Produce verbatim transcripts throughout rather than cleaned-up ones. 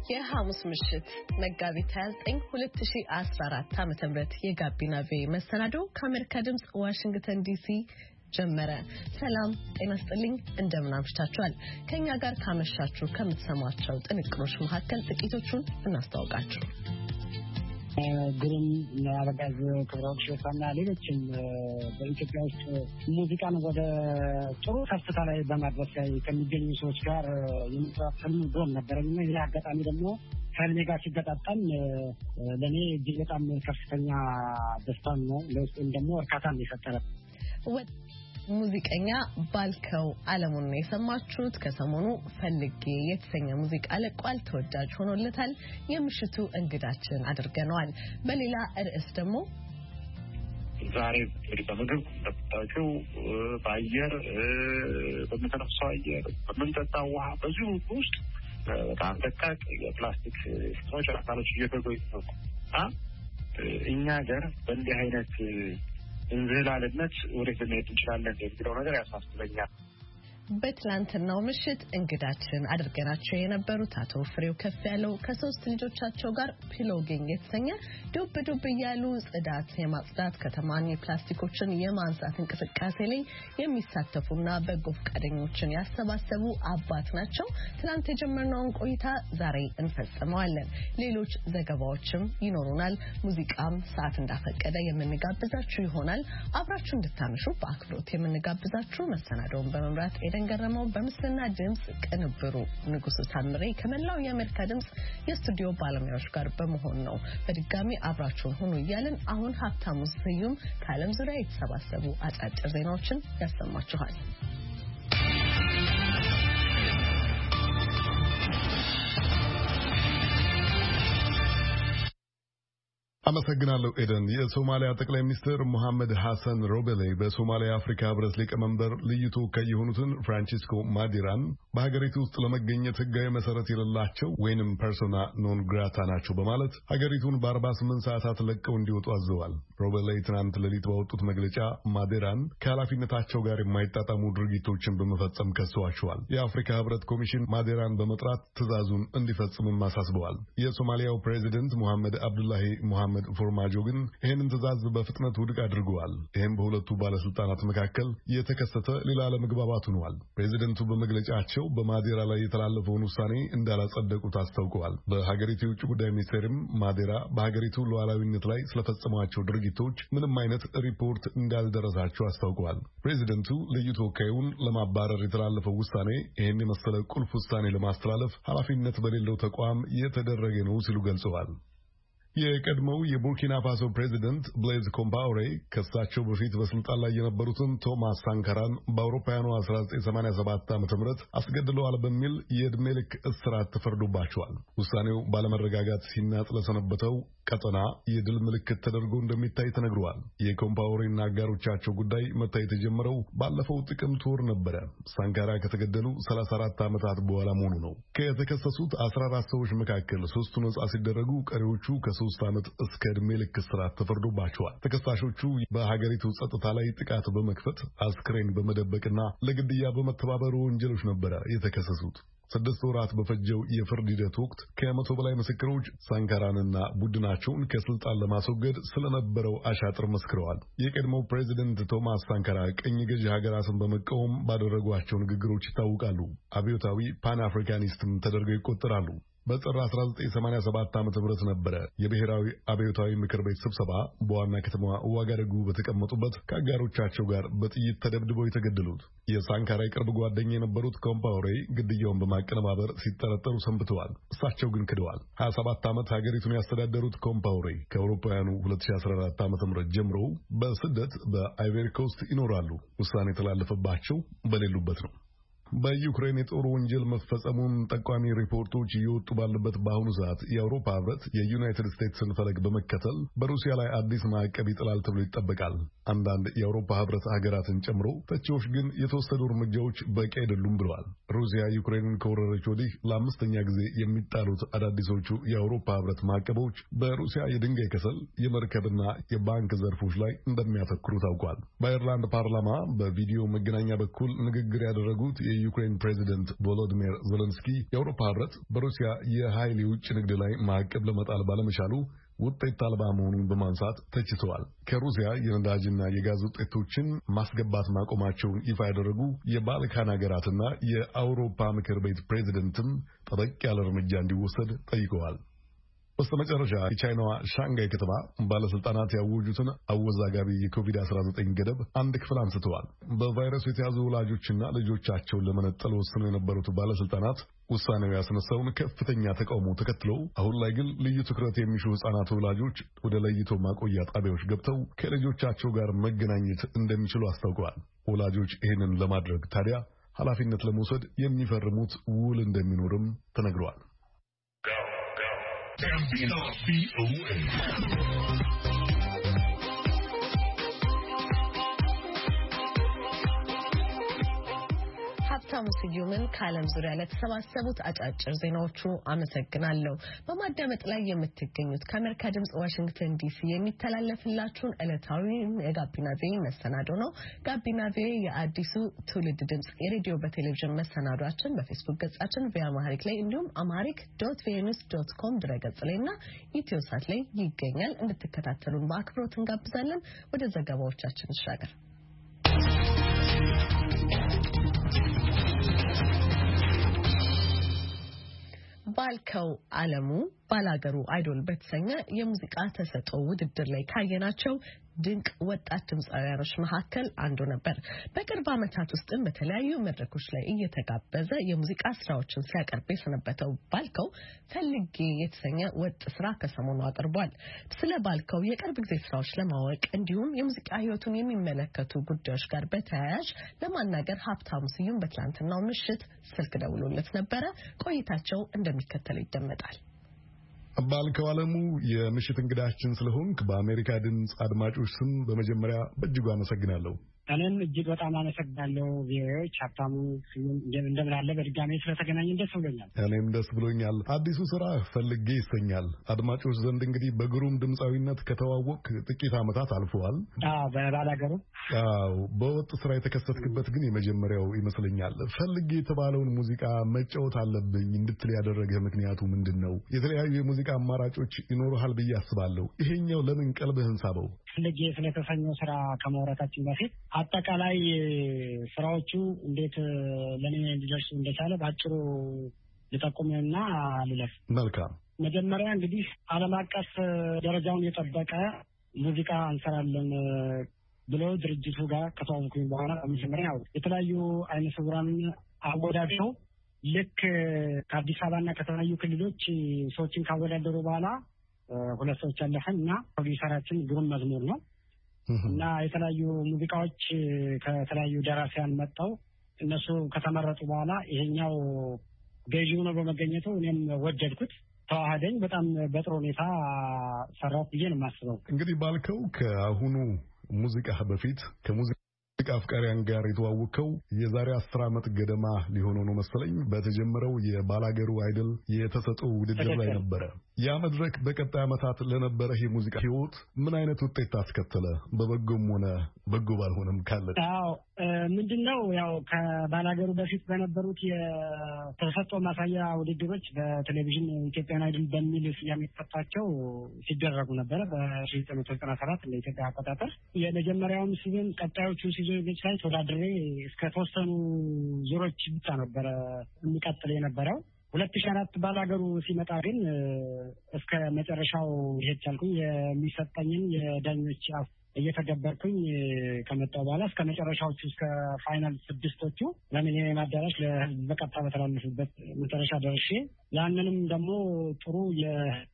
የሐሙስ ምሽት መጋቢት ሃያ ዘጠኝ ሁለት ሺህ አስራ አራት ዓመተ ምህረት የጋቢና ቪ መሰናዶ ከአሜሪካ ድምጽ ዋሽንግተን ዲሲ ጀመረ። ሰላም ጤና ይስጥልኝ፣ እንደምን አምሽታችኋል? ከኛ ጋር ካመሻችሁ ከምትሰሟቸው ጥንቅሮች መካከል ጥቂቶቹን እናስተዋውቃችሁ። ግሩም አበጋዝ ክብረወርቅ ሸፋና ሌሎችም በኢትዮጵያ ውስጥ ሙዚቃን ወደ ጥሩ ከፍታ ላይ በማድረስ ላይ ከሚገኙ ሰዎች ጋር የመስራት ህልም ድሮም ነበረኝ። ይህ አጋጣሚ ደግሞ ከህልሜ ጋር ሲገጣጠም ለእኔ እጅግ በጣም ከፍተኛ ደስታን ነው፣ ለውስጤም ደግሞ እርካታን የፈጠረ። ሙዚቀኛ ባልከው አለሙን ነው የሰማችሁት። ከሰሞኑ ፈልጌ የተሰኘ ሙዚቃ ለቋል፣ ተወዳጅ ሆኖለታል። የምሽቱ እንግዳችን አድርገነዋል። በሌላ ርዕስ ደግሞ ዛሬ በምግብ በምታውቂው በአየር በምንተነፍሰው አየር በምንጠጣው ውሃ በዚሁ ውስጥ በጣም ደቃቅ የፕላስቲክ ስቶች አካሎች እየተጎዱ ነው። እኛ ሀገር በእንዲህ አይነት እንዝላልነት ወዴት ልንሄድ እንችላለን የሚለው ነገር ያሳስበኛል። በትላንትናው ምሽት እንግዳችን አድርገናቸው የነበሩት አቶ ፍሬው ከፍ ያለው ከሶስት ልጆቻቸው ጋር ፒሎጊንግ የተሰኘ ዱብ ዱብ እያሉ ጽዳት የማጽዳት ከተማን የፕላስቲኮችን የማንሳት እንቅስቃሴ ላይ የሚሳተፉና በጎ ፈቃደኞችን ያሰባሰቡ አባት ናቸው። ትላንት የጀመርነውን ቆይታ ዛሬ እንፈጽመዋለን። ሌሎች ዘገባዎችም ይኖሩናል። ሙዚቃም ሰዓት እንዳፈቀደ የምንጋብዛችሁ ይሆናል። አብራችሁ እንድታመሹ በአክብሮት የምንጋብዛችሁ መሰናዶውን በመምራት ደንገረመው በምስልና ድምጽ ቅንብሩ ንጉሱ ታምሬ ከመላው የአሜሪካ ድምጽ የስቱዲዮ ባለሙያዎች ጋር በመሆን ነው። በድጋሚ አብራችሁን ሁኑ እያልን አሁን ሀብታሙ ስዩም ከዓለም ዙሪያ የተሰባሰቡ አጫጭር ዜናዎችን ያሰማችኋል። አመሰግናለሁ ኤደን። የሶማሊያ ጠቅላይ ሚኒስትር ሙሐመድ ሐሰን ሮቤሌ በሶማሊያ አፍሪካ ህብረት ሊቀመንበር ልዩ ተወካይ የሆኑትን ፍራንቺስኮ ማዲራን በሀገሪቱ ውስጥ ለመገኘት ህጋዊ መሰረት የሌላቸው ወይንም ፐርሶና ኖን ግራታ ናቸው በማለት ሀገሪቱን በአርባ ስምንት ሰዓታት ለቀው እንዲወጡ አዘዋል። ሮቤሌ ትናንት ሌሊት ባወጡት መግለጫ ማዲራን ከኃላፊነታቸው ጋር የማይጣጣሙ ድርጊቶችን በመፈጸም ከሰዋቸዋል። የአፍሪካ ህብረት ኮሚሽን ማዲራን በመጥራት ትዕዛዙን እንዲፈጽምም አሳስበዋል። የሶማሊያው ፕሬዚደንት ሙሐመድ አብዱላሂ ሙሐመድ ፎርማጆ ግን ይህንን ትዕዛዝ በፍጥነት ውድቅ አድርገዋል። ይህም በሁለቱ ባለስልጣናት መካከል የተከሰተ ሌላ አለመግባባት ሆኗል። ፕሬዚደንቱ በመግለጫቸው በማዴራ ላይ የተላለፈውን ውሳኔ እንዳላጸደቁት አስታውቀዋል። በሀገሪቱ የውጭ ጉዳይ ሚኒስቴርም ማዴራ በሀገሪቱ ሉዓላዊነት ላይ ስለፈጸሟቸው ድርጊቶች ምንም አይነት ሪፖርት እንዳልደረሳቸው አስታውቀዋል። ፕሬዚደንቱ ልዩ ተወካዩን ለማባረር የተላለፈው ውሳኔ ይህን የመሰለ ቁልፍ ውሳኔ ለማስተላለፍ ኃላፊነት በሌለው ተቋም የተደረገ ነው ሲሉ ገልጸዋል። የቀድሞው የቡርኪና ፋሶ ፕሬዚደንት ብሌዝ ኮምፓውሬ ከሳቸው በፊት በስልጣን ላይ የነበሩትን ቶማስ ሳንካራን በአውሮፓውያኑ አስራ ዘጠኝ ሰማንያ ሰባት ዓ.ም አስገድለዋል በሚል የዕድሜ ልክ እስራት ተፈርዶባቸዋል። ውሳኔው ባለመረጋጋት ሲናጥ ለሰነበተው ቀጠና የድል ምልክት ተደርጎ እንደሚታይ ተነግሯል። የኮምፓውሬና አጋሮቻቸው ጉዳይ መታየት የጀመረው ባለፈው ጥቅምት ወር ነበረ። ሳንካራ ከተገደሉ ሰላሳ አራት ዓመታት በኋላ መሆኑ ነው። ከተከሰሱት አስራ አራት ሰዎች መካከል ሶስቱ ነጻ ሲደረጉ ቀሪዎቹ ከሶስት ዓመት እስከ ዕድሜ ልክ እስራት ተፈርዶባቸዋል። ተከሳሾቹ በሀገሪቱ ጸጥታ ላይ ጥቃት በመክፈት አስክሬን በመደበቅና ለግድያ በመተባበር ወንጀሎች ነበረ የተከሰሱት። ስድስት ወራት በፈጀው የፍርድ ሂደት ወቅት ከመቶ በላይ ምስክሮች ሳንካራንና ቡድናቸውን ከስልጣን ለማስወገድ ስለነበረው አሻጥር መስክረዋል። የቀድሞው ፕሬዚደንት ቶማስ ሳንካራ ቀኝ ገዢ ሀገራትን በመቃወም ባደረጓቸው ንግግሮች ይታወቃሉ። አብዮታዊ ፓን አፍሪካኒስትም ተደርገው ይቆጠራሉ። በጥር አስራ ዘጠኝ ሰማንያ ሰባት ዓ.ም ነበረ የብሔራዊ አብዮታዊ ምክር ቤት ስብሰባ በዋና ከተማዋ ዋጋዱጉ በተቀመጡበት ከአጋሮቻቸው ጋር በጥይት ተደብድበው የተገደሉት። የሳንካራ የቅርብ ጓደኛ የነበሩት ኮምፓውሬ ግድያውን በማቀነባበር ሲጠረጠሩ ሰንብተዋል። እሳቸው ግን ክደዋል። ሀያ ሰባት ዓመት ሀገሪቱን ያስተዳደሩት ኮምፓውሬ ከአውሮፓውያኑ ሁለት ሺህ አስራ አራት ዓ.ም ጀምሮ በስደት በአይቮሪ ኮስት ይኖራሉ። ውሳኔ የተላለፈባቸው በሌሉበት ነው። በዩክሬን የጦር ወንጀል መፈጸሙን ጠቋሚ ሪፖርቶች እየወጡ ባለበት በአሁኑ ሰዓት የአውሮፓ ህብረት የዩናይትድ ስቴትስን ፈለግ በመከተል በሩሲያ ላይ አዲስ ማዕቀብ ይጥላል ተብሎ ይጠበቃል። አንዳንድ የአውሮፓ ህብረት ሀገራትን ጨምሮ ተቺዎች ግን የተወሰዱ እርምጃዎች በቂ አይደሉም ብለዋል። ሩሲያ ዩክሬንን ከወረረች ወዲህ ለአምስተኛ ጊዜ የሚጣሉት አዳዲሶቹ የአውሮፓ ህብረት ማዕቀቦች በሩሲያ የድንጋይ ከሰል፣ የመርከብና የባንክ ዘርፎች ላይ እንደሚያተኩሩ ታውቋል። በአየርላንድ ፓርላማ በቪዲዮ መገናኛ በኩል ንግግር ያደረጉት የዩክሬን ፕሬዚደንት ቮሎዲሚር ዜሌንስኪ የአውሮፓ ህብረት በሩሲያ የኃይል የውጭ ንግድ ላይ ማዕቀብ ለመጣል ባለመቻሉ ውጤት አልባ መሆኑን በማንሳት ተችተዋል። ከሩሲያ የነዳጅና የጋዝ ውጤቶችን ማስገባት ማቆማቸውን ይፋ ያደረጉ የባልካን ሀገራትና የአውሮፓ ምክር ቤት ፕሬዚደንትም ጠበቅ ያለ እርምጃ እንዲወሰድ ጠይቀዋል። በስተመጨረሻ የቻይናዋ ሻንጋይ ከተማ ባለስልጣናት ያወጁትን አወዛጋቢ የኮቪድ አስራ ዘጠኝ ገደብ አንድ ክፍል አንስተዋል። በቫይረሱ የተያዙ ወላጆችና ልጆቻቸውን ለመነጠል ወስነው የነበሩት ባለስልጣናት ውሳኔው ያስነሳውን ከፍተኛ ተቃውሞ ተከትለው አሁን ላይ ግን ልዩ ትኩረት የሚሹ ህጻናት ወላጆች ወደ ለይቶ ማቆያ ጣቢያዎች ገብተው ከልጆቻቸው ጋር መገናኘት እንደሚችሉ አስታውቀዋል። ወላጆች ይህንን ለማድረግ ታዲያ ኃላፊነት ለመውሰድ የሚፈርሙት ውል እንደሚኖርም ተነግሯል። Gambino B O A. ሀብታሙ ስዩምን ከዓለም ዙሪያ ለተሰባሰቡት አጫጭር ዜናዎቹ አመሰግናለሁ። በማዳመጥ ላይ የምትገኙት ከአሜሪካ ድምጽ ዋሽንግተን ዲሲ የሚተላለፍላችሁን ዕለታዊ የጋቢና ቪኦኤ መሰናዶ ነው። ጋቢና ቪኦኤ የአዲሱ ትውልድ ድምጽ የሬዲዮ በቴሌቪዥን መሰናዷችን በፌስቡክ ገጻችን ቪኦኤ አማሪክ ላይ እንዲሁም አማሪክ ዶት ቪኦኤ ኒውስ ዶት ኮም ድረገጽ ላይና ኢትዮሳት ላይ ይገኛል። እንድትከታተሉን በአክብሮት እንጋብዛለን። ወደ ዘገባዎቻችን እንሻገር። ባልከው አለሙ ባላገሩ አይዶል በተሰኘ የሙዚቃ ተሰጥኦ ውድድር ላይ ካየናቸው ድንቅ ወጣት ድምጻውያኖች መካከል አንዱ ነበር። በቅርብ ዓመታት ውስጥም በተለያዩ መድረኮች ላይ እየተጋበዘ የሙዚቃ ስራዎችን ሲያቀርብ የሰነበተው ባልከው ፈልጌ የተሰኘ ወጥ ስራ ከሰሞኑ አቅርቧል። ስለ ባልከው የቅርብ ጊዜ ስራዎች ለማወቅ እንዲሁም የሙዚቃ ህይወቱን የሚመለከቱ ጉዳዮች ጋር በተያያዥ ለማናገር ሀብታሙ ስዩም በትላንትናው ምሽት ስልክ ደውሎለት ነበረ። ቆይታቸው እንደሚከተለው ይደመጣል። ባልከው አለሙ የምሽት እንግዳችን ስለሆንክ በአሜሪካ ድምጽ አድማጮች ስም በመጀመሪያ በእጅጉ አመሰግናለሁ። እኔም እጅግ በጣም አመሰግናለሁ። ቪኦኤዎች ሀብታሙ ስዩም እንደምን አለ? በድጋሚ ስለተገናኘን ደስ ብሎኛል። እኔም ደስ ብሎኛል። አዲሱ ስራ ፈልጌ ይሰኛል። አድማጮች ዘንድ እንግዲህ በግሩም ድምጻዊነት ከተዋወቅ ጥቂት ዓመታት አልፈዋል። አዎ፣ በባላገሩ አዎ፣ በወጥ ስራ የተከሰትክበት ግን የመጀመሪያው ይመስለኛል። ፈልጌ የተባለውን ሙዚቃ መጫወት አለብኝ እንድትል ያደረገ ምክንያቱ ምንድነው? የተለያዩ የሙዚቃ አማራጮች ይኖርሃል ብዬ አስባለሁ። ይሄኛው ለምን ቀልብህን ሳበው? ፈልጌ ስለተሰኘው ስራ ከማውራታችን በፊት አጠቃላይ ስራዎቹ እንዴት ለኔ እንዲደርሱ እንደቻለ ባጭሩ ልጠቁምና ልለፍ። መልካም። መጀመሪያ እንግዲህ ዓለም አቀፍ ደረጃውን የጠበቀ ሙዚቃ እንሰራለን ብሎ ድርጅቱ ጋር ከተዋወቅኩኝ በኋላ በመጀመሪያ የተለያዩ አይነ ስውራን አወዳድረው ልክ ከአዲስ አበባና ከተለያዩ ክልሎች ሰዎችን ካወዳደሩ በኋላ ሁለት ሰዎች አለፈን እና ፕሮዲውሰራችን ግሩም መዝሙር ነው እና የተለያዩ ሙዚቃዎች ከተለያዩ ደራሲያን መጣው እነሱ ከተመረጡ በኋላ ይሄኛው ገዢው ነው በመገኘቱ እኔም ወደድኩት፣ ተዋህደኝ። በጣም በጥሩ ሁኔታ ሰራው ብዬ ነው የማስበው። እንግዲህ ባልከው ከአሁኑ ሙዚቃ በፊት ከሙዚቃ አፍቃሪያን ጋር የተዋወቀው የዛሬ አስር ዓመት ገደማ ሊሆነው ነው መሰለኝ በተጀመረው የባላገሩ አይዶል የተሰጠው ውድድር ላይ ነበረ። ያ መድረክ በቀጣይ ዓመታት ለነበረ የሙዚቃ ህይወት ምን አይነት ውጤት አስከተለ? በበጎም ሆነ በጎ ባልሆነም ካለ? አዎ፣ ምንድነው ያው ከባላገሩ በፊት በነበሩት የተሰጠው ማሳያ ውድድሮች በቴሌቪዥን ኢትዮጵያን አይዶል በሚል ስያሜ የተሰጣቸው ሲደረጉ ነበረ በአስራ ዘጠኝ መቶ ዘጠና ሰባት እንደ ኢትዮጵያ አቆጣጠር። የመጀመሪያውን ሲዝን ቀጣዮቹ ሲዝኖች ላይ ተወዳድሬ እስከ ተወሰኑ ዙሮች ብቻ ነበረ የሚቀጥል የነበረው። ሁለት ሺህ አራት ባላገሩ ሲመጣ ግን እስከ መጨረሻው ይሄድ ቻልኩኝ። የሚሰጠኝን የዳኞች አፍ እየተገበርኩኝ ከመጣሁ በኋላ እስከ መጨረሻዎቹ እስከ ፋይናል ስድስቶቹ ለሚሊኒየም አዳራሽ ለህዝብ በቀጥታ በተላለፉበት መጨረሻ ደርሼ ያንንም ደግሞ ጥሩ የ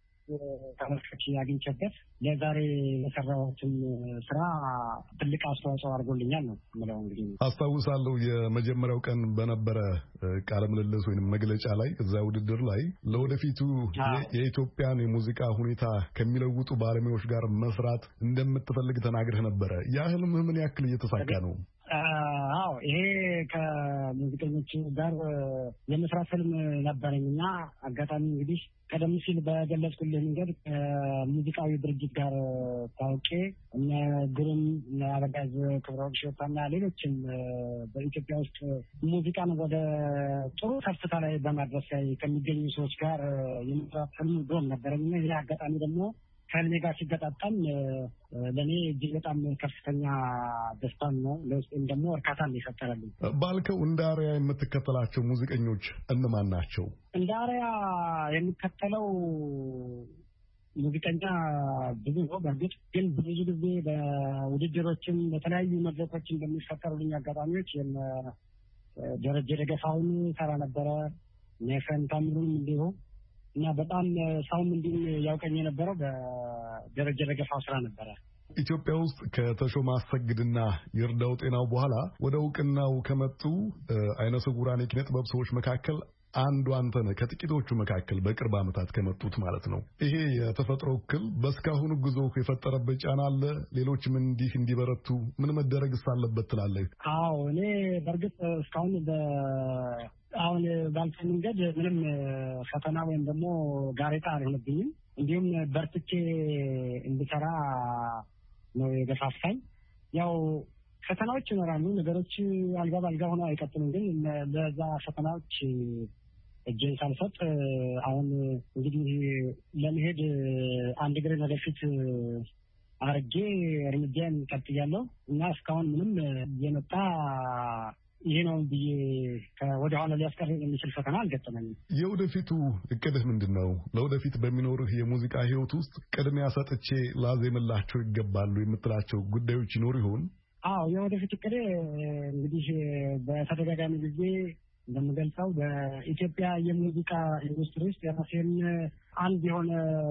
ተመልካች ያገኝበት ለዛሬ ለሰራሁትም ስራ ትልቅ አስተዋጽኦ አድርጎልኛል ነው የምለው። እንግዲህ አስታውሳለሁ የመጀመሪያው ቀን በነበረ ቃለ ምልልስ ወይንም መግለጫ ላይ እዛ ውድድር ላይ ለወደፊቱ የኢትዮጵያን የሙዚቃ ሁኔታ ከሚለውጡ ባለሙያዎች ጋር መስራት እንደምትፈልግ ተናግረህ ነበረ። ያ ህልምህ ምን ያክል እየተሳካ ነው? አዎ ይሄ ከሙዚቀኞቹ ጋር የመስራት ህልም ነበረኝና አጋጣሚ እንግዲህ ቀደም ሲል በገለጽኩልህ መንገድ ሙዚቃዊ ድርጅት ጋር ታውቄ እነ ግሩም እነ አበጋዝ ክብረወርቅ ሸዋና ሌሎችም በኢትዮጵያ ውስጥ ሙዚቃን ወደ ጥሩ ከፍታ ላይ በማድረስ ላይ ከሚገኙ ሰዎች ጋር የመስራት ህልም ድሮም ነበረኝና ይህ አጋጣሚ ደግሞ ከህልሜ ጋር ሲገጣጠም ለኔ እጅግ በጣም ከፍተኛ ደስታን ነው ለውስጤም ደግሞ እርካታን የፈጠረልኝ። ባልከው እንደ አርያ የምትከተላቸው ሙዚቀኞች እነማን ናቸው? እንደ አርያ የሚከተለው ሙዚቀኛ ብዙ ነው። በእርግጥ ግን ብዙ ጊዜ በውድድሮችም በተለያዩ መድረኮችን በሚፈጠሩልኝ አጋጣሚዎች የነ ደረጀ ደገፋውን ሰራ ነበረ፣ ነፈን ታምሩን እንዲሁ እና በጣም ሰውም እንዲህ ያውቀኝ የነበረው በደረጀ ደገፋው ስራ ነበረ። ኢትዮጵያ ውስጥ ከተሾመ አሰግድና ይርዳው ጤናው በኋላ ወደ እውቅናው ከመጡ አይነ ስውራን የኪነ ጥበብ ሰዎች መካከል አንዱ አንተ ነህ። ከጥቂቶቹ መካከል በቅርብ ዓመታት ከመጡት ማለት ነው። ይሄ የተፈጥሮ እክል በእስካሁኑ ጉዞ የፈጠረበት ጫና አለ? ሌሎችም እንዲህ እንዲበረቱ ምን መደረግስ አለበት ትላለህ? አዎ እኔ በእርግጥ እስካሁን በ አሁን ባልፈ መንገድ ምንም ፈተና ወይም ደግሞ ጋሬጣ አልሆነብኝም። እንዲሁም በርትቼ እንድሰራ ነው የገፋፋኝ። ያው ፈተናዎች ይኖራሉ። ነገሮች አልጋ ባልጋ ሆነው አይቀጥሉም። ግን ለዛ ፈተናዎች እጄን ሳልሰጥ አሁን እንግዲህ ለመሄድ አንድ እግሬን ወደፊት አርጌ እርምጃን ቀጥያለሁ እና እስካሁን ምንም የመጣ ይሄ ነው ብዬ ወደ ኋላ ሊያስቀረኝ የሚችል ፈተና አልገጠመኝም። የወደፊቱ እቅድህ ምንድን ነው? ለወደፊት በሚኖርህ የሙዚቃ ህይወት ውስጥ ቅድሚያ ሰጥቼ ላዜምላቸው ይገባሉ የምትላቸው ጉዳዮች ይኖሩ ይሆን? አዎ የወደፊት እቅዴ እንግዲህ በተደጋጋሚ ጊዜ እንደምገልጸው በኢትዮጵያ የሙዚቃ ኢንዱስትሪ ውስጥ የራሴን አንድ የሆነ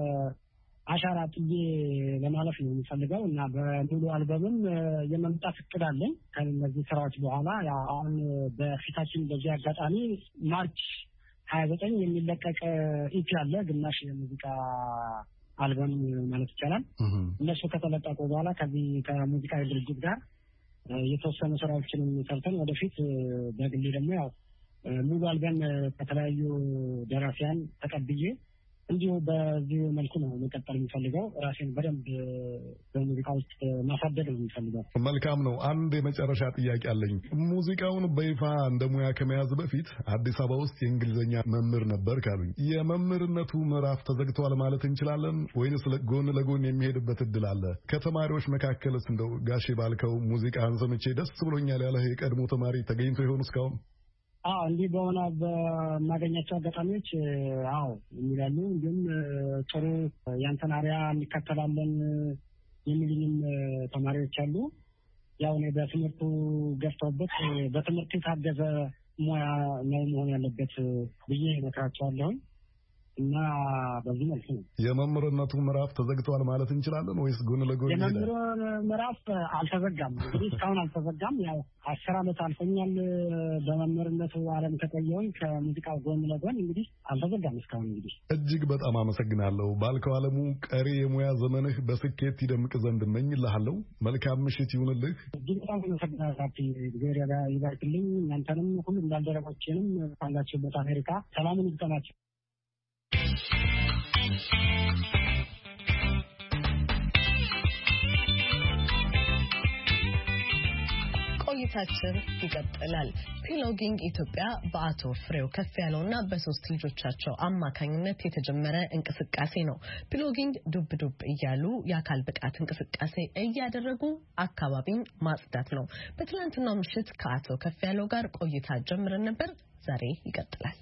አሻራ ጥዬ ለማለፍ ነው የሚፈልገው እና በሙሉ አልበምም የመምጣት እቅድ አለኝ ከነዚህ ስራዎች በኋላ። ያው አሁን በፊታችን በዚህ አጋጣሚ ማርች ሀያ ዘጠኝ የሚለቀቅ ኢፒ አለ፣ ግማሽ የሙዚቃ አልበም ማለት ይቻላል። እነሱ ከተለቀቁ በኋላ ከዚህ ከሙዚቃ ድርጅት ጋር የተወሰኑ ስራዎችን ሰርተን ወደፊት በግሌ ደግሞ ያው ሙሉ አልበም ከተለያዩ ደራሲያን ተቀብዬ እንዲሁ በዚህ መልኩ ነው መቀጠል የሚፈልገው። ራሴን በደንብ በሙዚቃ ውስጥ ማሳደግ ነው የሚፈልገው። መልካም ነው። አንድ የመጨረሻ ጥያቄ አለኝ። ሙዚቃውን በይፋ እንደ ሙያ ከመያዝ በፊት አዲስ አበባ ውስጥ የእንግሊዝኛ መምህር ነበር ካሉኝ፣ የመምህርነቱ ምዕራፍ ተዘግቷል ማለት እንችላለን ወይንስ ጎን ለጎን የሚሄድበት እድል አለ? ከተማሪዎች መካከልስ እንደው ጋሼ ባልከው ሙዚቃን ሰምቼ ደስ ብሎኛል ያለህ የቀድሞ ተማሪ ተገኝቶ ይሆን እስካሁን? አዎ እንዲህ በሆነ በማገኛቸው አጋጣሚዎች አዎ የሚላሉ። እንዲሁም ጥሩ ያንተን አርያ እንከተላለን የሚሉኝም ተማሪዎች አሉ። ያው እኔ በትምህርቱ ገፍተውበት በትምህርቱ የታገዘ ሙያ ነው መሆን ያለበት ብዬ እመክራቸዋለሁ እና በዚህ መልኩ ነው። የመምህርነቱ ምዕራፍ ተዘግቷል ማለት እንችላለን ወይስ ጎን ለጎን? የመምህሩ ምዕራፍ አልተዘጋም። እንግዲህ እስካሁን አልተዘጋም። ያው አስር ዓመት አልፎኛል በመምህርነቱ ዓለም ከቆየሁኝ ከሙዚቃ ጎን ለጎን እንግዲህ አልተዘጋም እስካሁን። እንግዲህ እጅግ በጣም አመሰግናለሁ ባልከው አለሙ። ቀሪ የሙያ ዘመንህ በስኬት ይደምቅ ዘንድ እመኝልሃለሁ። መልካም ምሽት ይሁንልህ። እጅግ በጣም አመሰግናለሁ። እግዚአብሔር ይባርክልኝ። እናንተንም ሁሉም ባልደረቦቼንም ካላችሁበት አሜሪካ ሰላምን ይስጠናችሁ። ቆይታችን ይቀጥላል። ፒሎጊንግ ኢትዮጵያ በአቶ ፍሬው ከፍ ያለውና በሶስት ልጆቻቸው አማካኝነት የተጀመረ እንቅስቃሴ ነው። ፒሎጊንግ ዱብ ዱብ እያሉ የአካል ብቃት እንቅስቃሴ እያደረጉ አካባቢን ማጽዳት ነው። በትናንትናው ምሽት ከአቶ ከፍ ያለው ጋር ቆይታ ጀምረን ነበር። ዛሬ ይቀጥላል።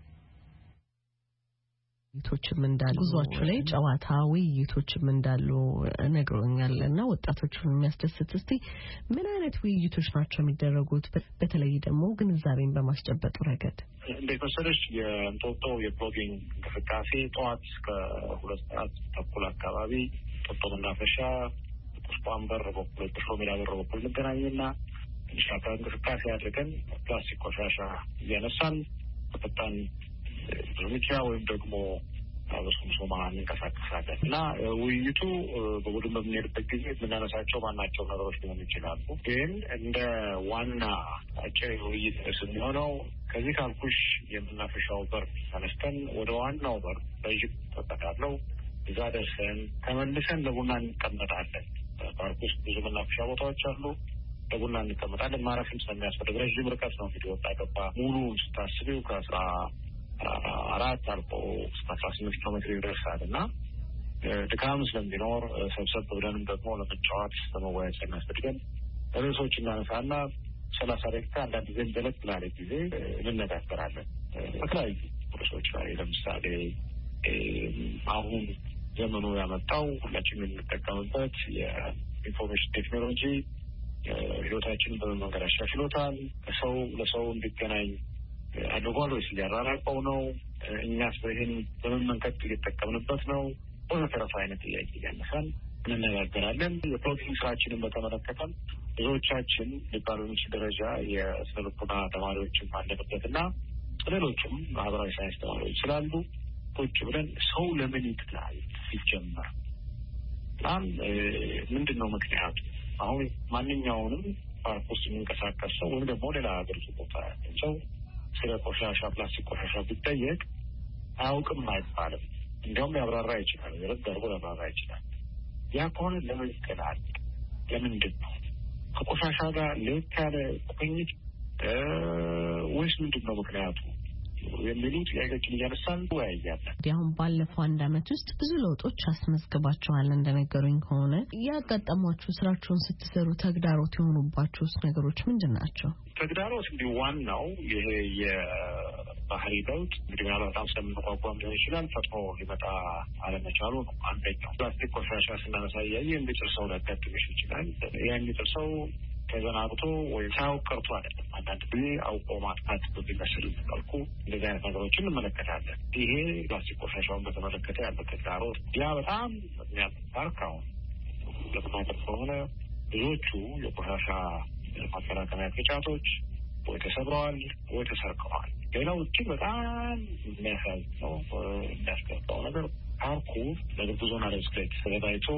ውይይቶችም እንዳሉ ጉዟቸው ላይ ጨዋታ ውይይቶችም እንዳሉ ነግሮኛል እና ወጣቶቹን የሚያስደስት እስቲ ምን አይነት ውይይቶች ናቸው የሚደረጉት? በተለይ ደግሞ ግንዛቤን በማስጨበጡ ረገድ እንዴት መሰለሽ የእንጦጦ የፕሎጊንግ እንቅስቃሴ ጠዋት እስከ ሁለት ሰዓት ተኩል አካባቢ ጦጦ መናፈሻ ቁስቋም በር በኩል ጥሾ ሜዳ በር በኩል እንገናኝና ትንሽ አካል እንቅስቃሴ አድርገን ፕላስቲክ ቆሻሻ እያነሳን በፈጣን እርምጃ ወይም ደግሞ በሱምሱማ እንቀሳቀሳለን እና ውይይቱ በቡድን በምንሄድበት ጊዜ የምናነሳቸው ማናቸው ነገሮች ሊሆኑ ይችላሉ። ግን እንደ ዋና አጭር ውይይት የሚሆነው ከዚህ ካልኩሽ የምናፈሻው በር ተነስተን ወደ ዋናው በር በጅብ ተጠቃለው እዛ ደርሰን ተመልሰን ለቡና እንቀመጣለን። ፓርክ ውስጥ ብዙ መናፈሻ ቦታዎች አሉ። ለቡና እንቀመጣለን። ማረፍም ስለሚያስፈልግ ረዥም ርቀት ነው እንግዲህ ወጣ ገባ ሙሉ ስታስቢው ከአስራ አራት አልፎ እስከ አስራ ስምንት ኪሎ ሜትር ይደርሳል እና ድካም ስለሚኖር ሰብሰብ ብለንም ደግሞ ለመጫወት ለመወያየት ስለሚያስፈልገን ርዕሶች እናነሳና ሰላሳ ደቂቃ አንዳንድ ጊዜ እንደለት ላለ ጊዜ እንነጋገራለን በተለያዩ ርዕሶች ላይ። ለምሳሌ አሁን ዘመኑ ያመጣው ሁላችንም የምንጠቀምበት የኢንፎርሜሽን ቴክኖሎጂ ህይወታችንን በምን መንገድ አሻሽሎታል? ከሰው ለሰው እንዲገናኝ አድርጓል ወይስ እያራራቀው ነው? እኛስ በይህን በምን መንገድ እየተጠቀምንበት ነው? በተረፈ አይነት ጥያቄ እያነሳን እንነጋገራለን። የፕሮቲን ስራችንን በተመለከተም ብዙዎቻችን ሊባሉ በሚችል ደረጃ የስነ ልቦና ተማሪዎችም አለንበትና ሌሎችም ማህበራዊ ሳይንስ ተማሪዎች ስላሉ ቁጭ ብለን ሰው ለምን ይጥላል ሲጀመር በጣም ምንድን ነው ምክንያቱ? አሁን ማንኛውንም ፓርክ ውስጥ የሚንቀሳቀስ ሰው ወይም ደግሞ ሌላ ሀገር ቦታ ሰው ስለ ቆሻሻ ፕላስቲክ ቆሻሻ ቢጠየቅ አያውቅም አይባልም። እንዲያውም ሊያብራራ ይችላል፣ ረድ አድርጎ ሊያብራራ ይችላል። ያ ከሆነ ለምን ይጥላል? ለምንድን ነው? ከቆሻሻ ጋር ለየት ያለ ቁርኝት ወይስ ምንድን ነው ምክንያቱ የሚሉ ጥያቄዎችን እያነሳን ወያያለን። አሁን ባለፈው አንድ አመት ውስጥ ብዙ ለውጦች አስመዝግባችኋል። እንደነገሩኝ ከሆነ ያጋጠሟችሁ ስራችሁን ስትሰሩ ተግዳሮት የሆኑባችሁ ነገሮች ምንድን ናቸው? ተግዳሮት እንዲህ ዋናው ይሄ የባህሪ ለውጥ እንግዲህ ምናልባት በጣም ስለምንቋቋም ሊሆን ይችላል ፈጥኖ ሊመጣ አለመቻሉ ነው አንደኛው። ፕላስቲክ ቆሻሻ ስናነሳ እያየ የሚጥል ሰው ሊያጋጥምሽ ይችላል። ያ የሚጥል ሰው ተዘናግቶ ወይ ሳያውቅ ቀርቶ አይደለም። አንዳንድ ጊዜ አውቆ ማጥፋት በሚመስል መልኩ እንደዚህ አይነት ነገሮችን እንመለከታለን። ይሄ ፕላስቲክ ቆሻሻውን በተመለከተ ያለ ተግዳሮት ያ በጣም የሚያመጣር አሁን ለማለት ከሆነ ብዙዎቹ የቆሻሻ ማጠራቀሚያ ቅርጫቶች ወይ ተሰብረዋል ወይ ተሰርቀዋል። ሌላው እጅግ በጣም የሚያሳዝነው የሚያስገባው ነገር ፓርኩ ለጉዞና ለብስክሌት ተዘጋጅቶ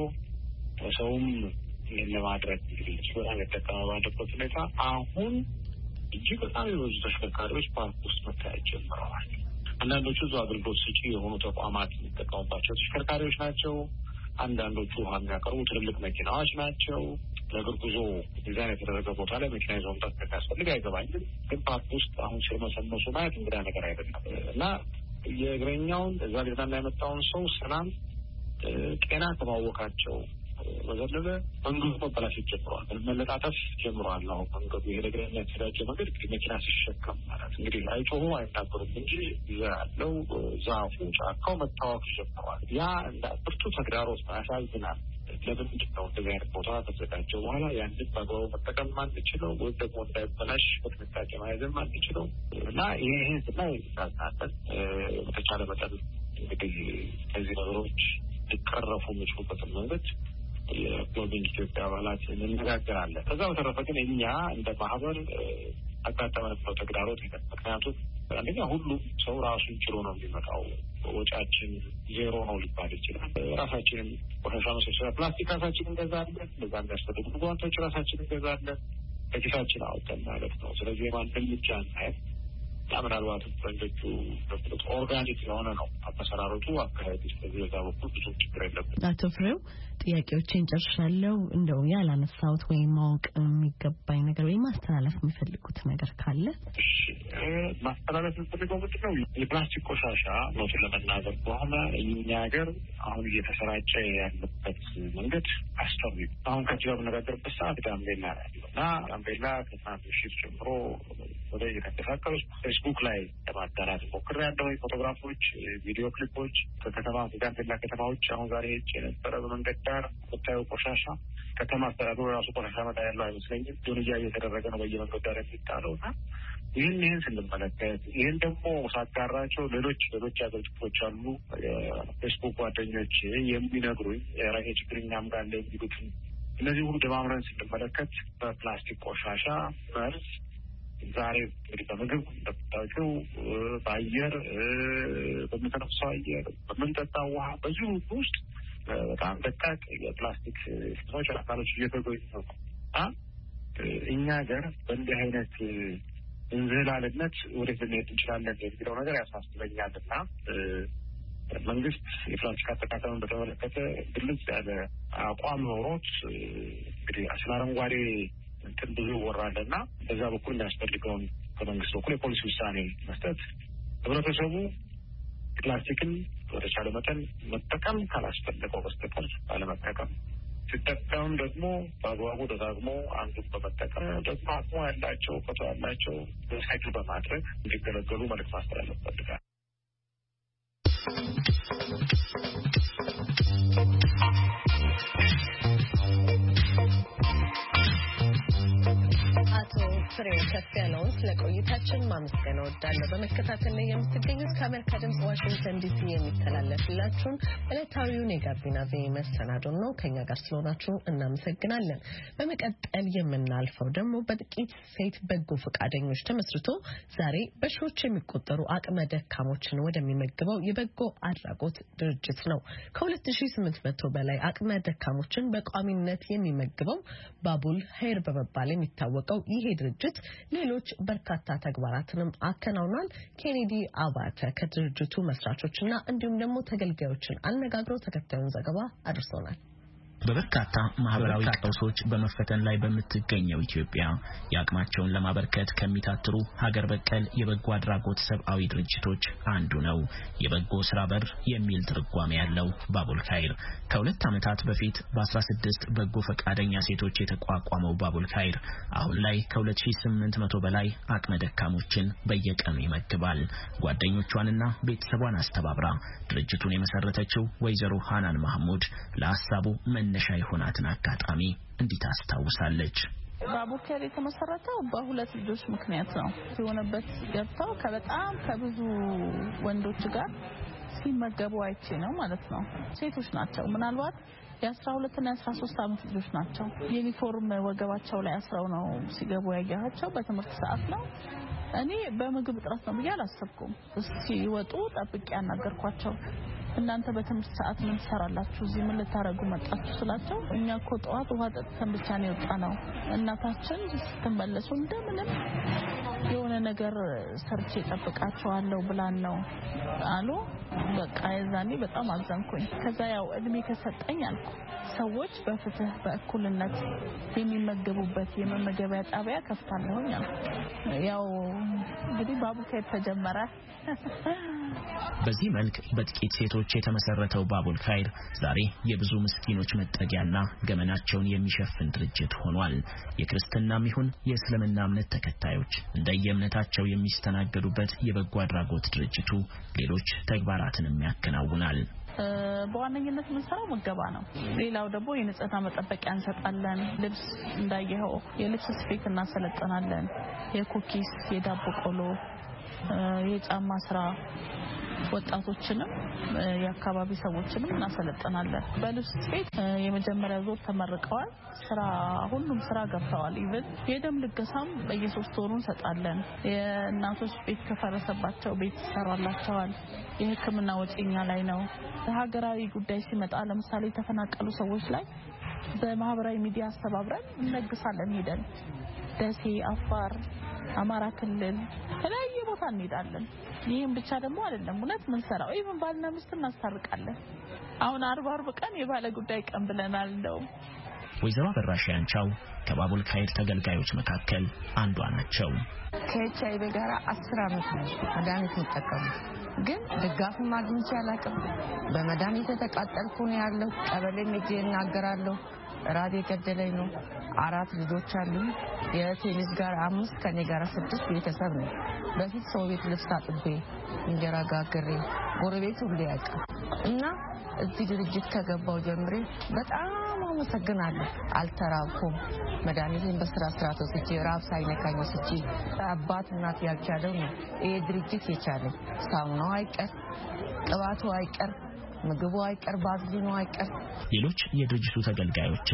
ሰውም ይህን ለማድረግ እንግዲህ እጅግ በጣም የተጠቀመ ባለበት ሁኔታ አሁን እጅግ በጣም የበዙ ተሽከርካሪዎች ፓርክ ውስጥ መታየት ጀምረዋል። አንዳንዶቹ ብዙ አገልግሎት ሰጪ የሆኑ ተቋማት የሚጠቀሙባቸው ተሽከርካሪዎች ናቸው። አንዳንዶቹ ውሃ የሚያቀርቡ ትልልቅ መኪናዎች ናቸው። ለእግር ጉዞ ዲዛይን የተደረገ ቦታ ላይ መኪና ይዘው መምጣት ከሚያስፈልግ አይገባኝም። ግን ፓርክ ውስጥ አሁን ሲርመሰመሱ ማየት እንግዳ ነገር አይደለም እና የእግረኛውን እዛ ሊዝናና የመጣውን ሰው ሰላም ጤና ከማወካቸው በዘለለ መንገዱ መበላሸት ጀምሯል። መለጣጠፍ ጀምሯል። አሁን መንገዱ ይሄ ለእግረኛ የተዘጋጀ መንገድ መኪና ሲሸከም ማለት እንግዲህ አይጮሁ አይናገሩም እንጂ ይዛ ያለው ዛፉ ጫካው መታወቅ ጀምሯል። ያ እንደ ብርቱ ተግዳሮት ያሳዝናል። ለምንድን ነው እንደዚህ አይነት ቦታ ከተዘጋጀ በኋላ ያንን በአግባቡ መጠቀም ማንችለው ወይም ደግሞ እንዳይበላሽ በጥንቃቄ ማያዘን ማንችለው እና ይሄን ስናይ ይሳሳለን። በተቻለ መጠን እንግዲህ እነዚህ ነገሮች ሊቀረፉ የሚችሉበትን መንገድ የፕሎጊንግ ኢትዮጵያ አባላት እንነጋገራለን። ከዛ በተረፈ ግን እኛ እንደ ማህበር አጋጠመንበት ተግዳሮት ይገ ምክንያቱም አንደኛ ሁሉም ሰው ራሱን ችሎ ነው የሚመጣው። ወጫችን ዜሮ ነው ሊባል ይችላል። ራሳችንን ቆሻሻ መሰብሰቢያ ፕላስቲክ ራሳችን እንገዛለን። በዛ የሚያስፈልጉ ጓንቶች ራሳችን እንገዛለን። በኪሳችን አወጣን ማለት ነው። ስለዚህ የማንም ብቻ እናየት ያ ምናልባት ፈረንጆቹ በፍጥነት ኦርጋኒክ የሆነ ነው አመሰራረቱ አካሄድ ውስጥ በዛ በኩል ብዙ ችግር የለብንም። አቶ ፍሬው ጥያቄዎችን ጨርሻለሁ። እንደው ያላነሳሁት ወይም ማወቅ የሚገባኝ ነገር ወይም ማስተላለፍ የሚፈልጉት ነገር ካለ? እሺ ማስተላለፍ የሚፈልገው ምንድን ነው? የፕላስቲክ ቆሻሻ ኖትን ለመናገር ከሆነ እኛ ሀገር አሁን እየተሰራጨ ያለበት መንገድ አስተርቢ አሁን ከዚህ በምነጋገርበት ሰዓት ጋምቤላ ያለው እና ጋምቤላ ከትናንት ምሽት ጀምሮ ወደ እየተንቀሳቀሱ ፌስቡክ ላይ ለማጋራት ሞክሬያለሁ። ፎቶግራፎች፣ ቪዲዮ ክሊፖች ከከተማ ጋምቤላ ከተማዎች አሁን ዛሬ ሄጄ የነበረ በመንገድ ዳር ወታዩ ቆሻሻ ከተማ አስተዳደሩ ራሱ ቆሻሻ መጣ ያለው አይመስለኝም። ዱንያ እየተደረገ ነው በየመንገድ ዳር የሚጣለው እና ይህን ይህን ስንመለከት ይህን ደግሞ ሳጋራቸው ሌሎች ሌሎች አገልግሎቶች አሉ የፌስቡክ ጓደኞች የሚነግሩኝ የራሴ ችግርኛም ጋር አለ የሚሉትን እነዚህ ሁሉ ደማምረን ስንመለከት በፕላስቲክ ቆሻሻ መርዝ ዛሬ እንግዲህ በምግብ እንደምታውቂው በአየር በምንተነፍሰው አየር በምንጠጣው ውሃ በዚህ ውስጥ በጣም ደቃቅ የፕላስቲክ ፍጥሮች አካሎች እየተገኙ ነው። እኛ ሀገር በእንዲህ አይነት እንዝላልነት ወዴት ልንሄድ እንችላለን የሚለው ነገር ያሳስበኛል እና መንግስት የፕላስቲክ አጠቃቀምን በተመለከተ ግልጽ ያለ አቋም ኖሮት እንግዲህ ስለ አረንጓዴ እንትን ብዙ ወራለና በዛ በኩል የሚያስፈልገውን ከመንግስት በኩል የፖሊሲ ውሳኔ መስጠት፣ ህብረተሰቡ ፕላስቲክን በተቻለ መጠን መጠቀም ካላስፈለገው በስተቀር ባለመጠቀም፣ ሲጠቀም ደግሞ በአግባቡ ደጋግሞ አንዱን በመጠቀም ደግሞ አቅሙ ያላቸው እውቀቱ ያላቸው ሪሳይክል በማድረግ እንዲገለገሉ መልዕክት ማስተላለፍ ፈልጋል። አቶ ፍሬው ከፍያለውን ስለቆይታችን ማመስገን እወዳለሁ። በመከታተል ላይ የምትገኙት ከአሜሪካ ድምጽ ዋሽንግተን ዲሲ የሚተላለፍላችሁን ዕለታዊውን የጋቢና ቪ መሰናዶን ነው። ከኛ ጋር ስለሆናችሁ እናመሰግናለን። በመቀጠል የምናልፈው ደግሞ በጥቂት ሴት በጎ ፈቃደኞች ተመስርቶ ዛሬ በሺዎች የሚቆጠሩ አቅመ ደካሞችን ወደሚመግበው የበጎ አድራጎት ድርጅት ነው። ከሁለት ሺህ ስምንት መቶ በላይ አቅመ ደካሞችን በቋሚነት የሚመግበው ባቡል ሄር በመባል የሚታወቀው ይሄ ድርጅት ሌሎች በርካታ ተግባራትንም አከናውኗል። ኬኔዲ አባተ ከድርጅቱ መስራቾችና እንዲሁም ደግሞ ተገልጋዮችን አነጋግሮ ተከታዩን ዘገባ አድርሶናል። በበርካታ ማህበራዊ ቀውሶች በመፈተን ላይ በምትገኘው ኢትዮጵያ ያቅማቸውን ለማበርከት ከሚታትሩ ሀገር በቀል የበጎ አድራጎት ሰብአዊ ድርጅቶች አንዱ ነው። የበጎ ስራ በር የሚል ትርጓሜ ያለው ባቡል ኸይር ከሁለት ዓመታት በፊት በአስራ ስድስት በጎ ፈቃደኛ ሴቶች የተቋቋመው ባቡል ኸይር አሁን ላይ ከሁለት ሺህ ስምንት መቶ በላይ አቅመ ደካሞችን በየቀኑ ይመግባል። ጓደኞቿንና ቤተሰቧን አስተባብራ ድርጅቱን የመሰረተችው ወይዘሮ ሃናን ማህሙድ ለሐሳቡ መነሻ የሆናትን አጋጣሚ እንዲህ ታስታውሳለች። ባቡል ኸይር የተመሰረተው በሁለት ልጆች ምክንያት ነው። የሆነበት ገብተው ከበጣም ከብዙ ወንዶች ጋር ሲመገቡ አይቼ ነው ማለት ነው። ሴቶች ናቸው። ምናልባት የአስራ ሁለት እና የአስራ ሶስት ዓመት ልጆች ናቸው። ዩኒፎርም ወገባቸው ላይ አስረው ነው ሲገቡ ያያቸው። በትምህርት ሰዓት ነው። እኔ በምግብ እጥረት ነው ብዬ አላሰብኩም። ሲወጡ ጠብቄ ያናገርኳቸው እናንተ በትምህርት ሰዓት ምን ትሰራላችሁ? እዚህ ምን ልታረጉ መጣችሁ ስላቸው እኛ እኮ ጠዋት ውሃ ጠጥተን ብቻ ነው የወጣነው። እናታችን ስትመለሱ እንደምንም የሆነ ነገር ሰርቼ ጠብቃቸዋለሁ ብላን ነው አሉ። በቃ የዛኔ በጣም አዘንኩኝ። ከዛ ያው እድሜ ከሰጠኝ አልኩ ሰዎች በፍትህ በእኩልነት የሚመገቡበት የመመገቢያ ጣቢያ ከፍታለሁኝ አልኩ። ያው እንግዲህ ባቡል ኸይር ተጀመረ። በዚህ መልክ በጥቂት ሴቶች የተመሰረተው ባቡል ኸይር ዛሬ የብዙ ምስኪኖች መጠጊያና ገመናቸውን የሚሸፍን ድርጅት ሆኗል። የክርስትናም ይሁን የእስልምና እምነት ተከታዮች እንደየእምነታቸው የሚስተናገዱበት የበጎ አድራጎት ድርጅቱ ሌሎች ተግባራትንም ያከናውናል። በዋነኝነት የምንሰራው ምገባ ነው። ሌላው ደግሞ የንጽህና መጠበቂያ እንሰጣለን። ልብስ እንዳየኸው የልብስ ስፌት እናሰለጥናለን። የኩኪስ፣ የዳቦ ቆሎ፣ የጫማ ስራ ወጣቶችንም የአካባቢ ሰዎችንም እናሰለጥናለን። በልብስ ስፌት የመጀመሪያ ዙር ተመርቀዋል። ስራ ሁሉም ስራ ገብተዋል። ኢቭን የደም ልገሳም በየሶስት ወሩ እንሰጣለን። የእናቶች ቤት ከፈረሰባቸው ቤት ይሰራላቸዋል። የሕክምና ወጪኛ ላይ ነው። ሀገራዊ ጉዳይ ሲመጣ ለምሳሌ የተፈናቀሉ ሰዎች ላይ በማህበራዊ ሚዲያ አስተባብረን እንለግሳለን። ሄደን ደሴ፣ አፋር፣ አማራ ክልል ተለያየ ቦታ እንሄዳለን። ይሄን ብቻ ደግሞ አይደለም እውነት ምን ሰራው ኢቭን ባልና ሚስት እናስታርቃለን። አሁን አርባ አርብ ቀን የባለ ጉዳይ ቀን ብለናል ነው። ወይዘሮ አበራሽ ያንቻው ከባቡል ኸይር ተገልጋዮች መካከል አንዷ ናቸው። ከኤችአይቪ ጋር አስር አመት ነው መድኃኒት ተጠቀሙ፣ ግን ድጋፍ ማግኘት ያላቀም በመድኃኒት ተተቃጠልኩ ነው ያለው። ቀበሌ ሜጄ እናገራለሁ። ራዴ ገደለኝ ነው። አራት ልጆች አሉ። የቴኒስ ጋር አምስት ከኔ ጋር ስድስት ቤተሰብ ነው። በፊት ሰው ቤት ልብስ አጥቤ እንጀራ ጋግሬ ጎረቤት ሁሉ ያውቃል እና እዚህ ድርጅት ከገባው ጀምሬ በጣም አመሰግናለሁ። አልተራብኩም። መድኃኒቴን በስራ ስራ ተወስጄ ራብ ሳይነካኝ ወስጄ አባት እናት ያልቻለው ነው ይሄ ድርጅት የቻለው። ሳሙናው አይቀር፣ ቅባቱ አይቀር፣ ምግቡ አይቀር፣ ባዝሊኑ አይቀር። ሌሎች የድርጅቱ ተገልጋዮችም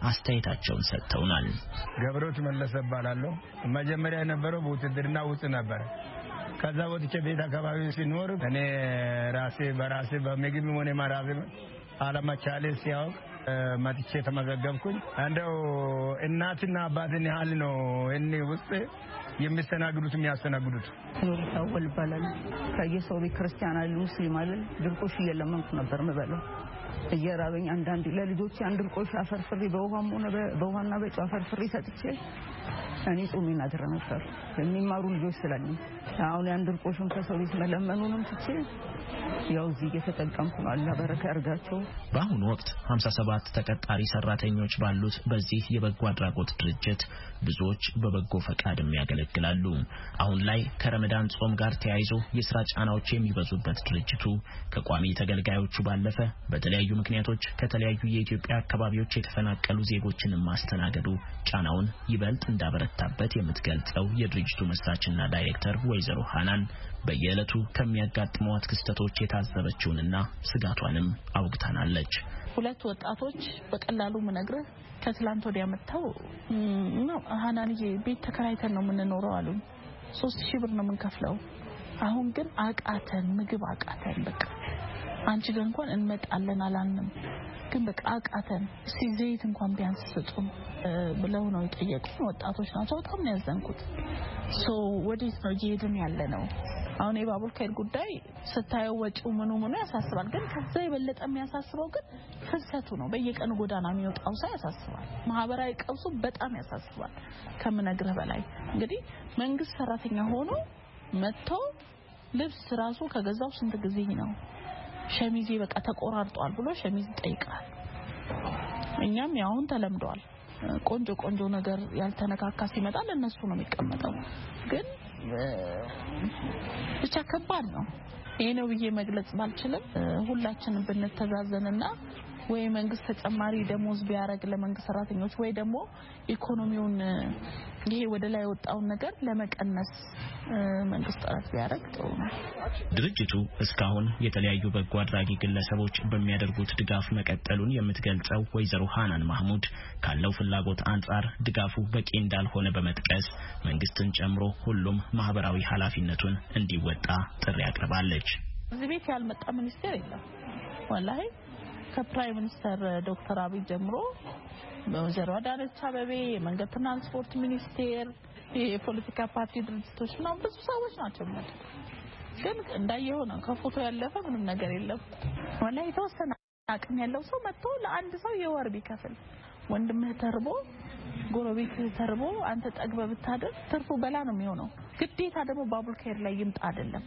አስተያየታቸውን ሰጥተውናል። ገብሮት መለሰ ባላለው መጀመሪያ የነበረው ውትድርና ውስጥ ነበር። ከዛ ወጥቼ ቤት አካባቢ ሲኖር እኔ ራሴ በራሴ በምግብ ሆነ ማራብ አለመቻሌ ሲያውቅ መጥቼ ተመዘገብኩኝ። እንደው እናትና አባትን ያህል ነው እኔ ውስጥ የሚስተናግዱት የሚያስተናግዱት። ኑሪታው ወልባላል ከየሰው ቤት ክርስቲያን አለ ሙስሊም አለ ድርቆሽ እየለመንኩ ነበር መበለው እየራበኝ አንዳንዴ ለልጆች አንድ ድርቆሽ አፈርፍሬ በውሃም ሆነ በውሃና በጨው አፈርፍሬ ሰጥቼ እኔ ጾሜን አድረ ነበር የሚማሩ ልጆች ስላለኝ አሁን ያን ድርቆሽም ከሰው ቤት መለመኑንም ትቼ ያው እዚህ እየተጠቀምኩ ነው። አላህ በረካ ያርጋቸው። በአሁኑ ወቅት ሃምሳ ሰባት ተቀጣሪ ሰራተኞች ባሉት በዚህ የበጎ አድራጎት ድርጅት ብዙዎች በበጎ ፈቃድም ያገለግላሉ። አሁን ላይ ከረመዳን ጾም ጋር ተያይዞ የሥራ ጫናዎች የሚበዙበት ድርጅቱ ከቋሚ ተገልጋዮቹ ባለፈ በተለያዩ ምክንያቶች ከተለያዩ የኢትዮጵያ አካባቢዎች የተፈናቀሉ ዜጎችን ማስተናገዱ ጫናውን ይበልጥ እንዳበረታበት የምትገልጸው የድርጅቱ መስራችና ዳይሬክተር ወይዘሮ ሃናን በየዕለቱ ከሚያጋጥሙት ክስተቶች የታዘበችውንና ስጋቷንም አውግታናለች። ሁለት ወጣቶች በቀላሉ ምነግርህ ከትላንት ወዲያ መጣው ነው ሃናንዬ ቤት ተከራይተን ነው የምንኖረው አሉኝ። ሶስት ሺህ ብር ነው የምንከፍለው። አሁን ግን አቃተን፣ ምግብ አቃተን። በቃ አንቺ ጋር እንኳን እንመጣለን አላልንም፣ ግን በቃ አቃተን፣ እስቲ ዘይት እንኳን ቢያንስ ስጡን ብለው ነው የጠየቁት። ወጣቶች ናቸው። በጣም ነው ያዘንኩት። ሶ ወዴት ነው እየሄድን ያለ ነው? አሁን የባቡር ኸይር ጉዳይ ስታየው ወጪው ምኑ ምኑ ያሳስባል፣ ግን ከዛ የበለጠ የሚያሳስበው ግን ፍልሰቱ ነው። በየቀኑ ጎዳና የሚወጣው ሰው ያሳስባል። ማህበራዊ ቀውሱ በጣም ያሳስባል ከምነግርህ በላይ። እንግዲህ መንግስት ሰራተኛ ሆኖ መጥቶ ልብስ ራሱ ከገዛው ስንት ጊዜ ነው ሸሚዜ በቃ ተቆራርጧል ብሎ ሸሚዝ ይጠይቃል። እኛም ያውን ተለምዷል። ቆንጆ ቆንጆ ነገር ያልተነካካ ሲመጣ ለነሱ ነው የሚቀመጠው። ግን ብቻ ከባድ ነው። ይሄ ነው ብዬ መግለጽ ባልችልም ሁላችንም ብንተዛዘንና ወይ መንግስት ተጨማሪ ደሞዝ ቢያረግ ለመንግስት ሰራተኞች ወይ ደግሞ ኢኮኖሚውን ይሄ ወደ ላይ ወጣውን ነገር ለመቀነስ መንግስት ጥረት ቢያረግ ጥሩ ነው። ድርጅቱ እስካሁን የተለያዩ በጎ አድራጊ ግለሰቦች በሚያደርጉት ድጋፍ መቀጠሉን የምትገልጸው ወይዘሮ ሃናን ማህሙድ ካለው ፍላጎት አንጻር ድጋፉ በቂ እንዳልሆነ በመጥቀስ መንግስትን ጨምሮ ሁሉም ማህበራዊ ኃላፊነቱን እንዲወጣ ጥሪ አቅርባለች። እዚህ ቤት ያልመጣ ሚኒስቴር የለም ወላሂ ከፕራይም ሚኒስተር ዶክተር አብይ ጀምሮ በወዘሮ አዳነች አቤቤ የመንገድ ትራንስፖርት ሚኒስቴር የፖለቲካ ፓርቲ ድርጅቶች ነው ብዙ ሰዎች ናቸው ማለት ግን እንዳየው ነው ከፎቶ ያለፈ ምንም ነገር የለም። ወላሂ የተወሰነ አቅም ያለው ሰው መጥቶ ለአንድ ሰው የወር ቢከፍል ወንድምህ ተርቦ ጎረቤት ተርቦ አንተ ጠግበህ ብታደር ትርፉ በላ ነው የሚሆነው። ግዴታ ደግሞ ባቡር ኸይር ላይ ይምጣ አይደለም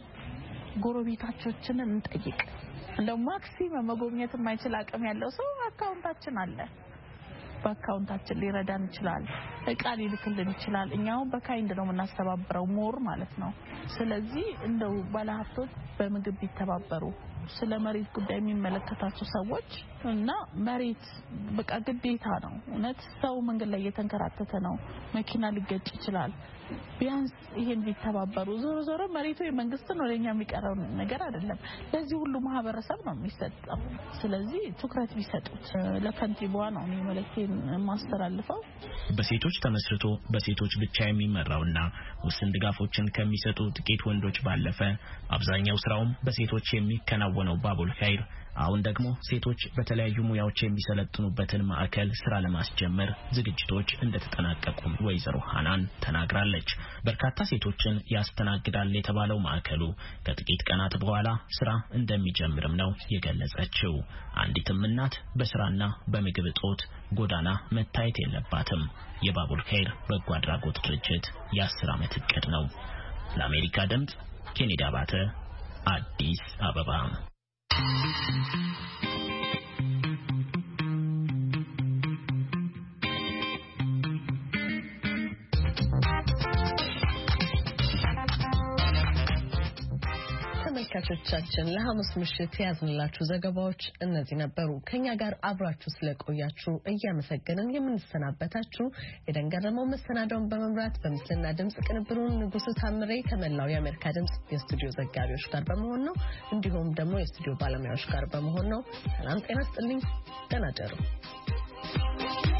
ጎረቤታችንን እንጠይቅ። እንደው ማክሲመም መጎብኘት የማይችል አቅም ያለው ሰው አካውንታችን አለ በአካውንታችን ሊረዳን ይችላል፣ እቃ ሊልክልን ይችላል። እኛው በካይንድ ነው የምናስተባብረው ሞር ማለት ነው። ስለዚህ እንደው ባለሀብቶች በምግብ ቢተባበሩ ስለ መሬት ጉዳይ የሚመለከታቸው ሰዎች እና መሬት በቃ ግዴታ ነው። እውነት ሰው መንገድ ላይ እየተንከራተተ ነው፣ መኪና ሊገጭ ይችላል። ቢያንስ ይሄን ቢተባበሩ ዞሮ ዞሮ መሬቱ የመንግስት ነው፣ ለኛ የሚቀረው ነገር አይደለም። ለዚህ ሁሉ ማህበረሰብ ነው የሚሰጠው። ስለዚህ ትኩረት ቢሰጡት ለከንቲባዋ ነው እኔ መልእክቴን ማስተላልፈው። በሴቶች ተመስርቶ በሴቶች ብቻ የሚመራውና ውስን ድጋፎችን ከሚሰጡ ጥቂት ወንዶች ባለፈ አብዛኛው ስራውም በሴቶች የሚከናወነው ባቡል ኸይር አሁን ደግሞ ሴቶች በተለያዩ ሙያዎች የሚሰለጥኑበትን ማዕከል ስራ ለማስጀመር ዝግጅቶች እንደተጠናቀቁ ወይዘሮ ሃናን ተናግራለች። በርካታ ሴቶችን ያስተናግዳል የተባለው ማዕከሉ ከጥቂት ቀናት በኋላ ስራ እንደሚጀምርም ነው የገለጸችው። አንዲትም እናት በስራና በምግብ እጦት ጎዳና መታየት የለባትም። የባቡል ኸይር በጎ አድራጎት ድርጅት የአስር ዓመት እቅድ ነው። ለአሜሪካ ድምጽ ኬኔዲ አባተ አዲስ አበባ። ተመልካቾቻችን ለሐሙስ ምሽት ያዝንላችሁ ዘገባዎች እነዚህ ነበሩ። ከኛ ጋር አብራችሁ ስለቆያችሁ እያመሰገንን የምንሰናበታችሁ የደንገረመው መሰናዳውን በመምራት በምስልና ድምጽ ቅንብሩን ንጉሱ ታምሬ ከመላው የአሜሪካ ድምጽ የስቱዲዮ ዘጋቢዎች ጋር በመሆን ነው። እንዲሁም ደግሞ የስቱዲዮ ባለሙያዎች ጋር በመሆን ነው። ሰላም ጤና ይስጥልኝ። ደህና ደሩ።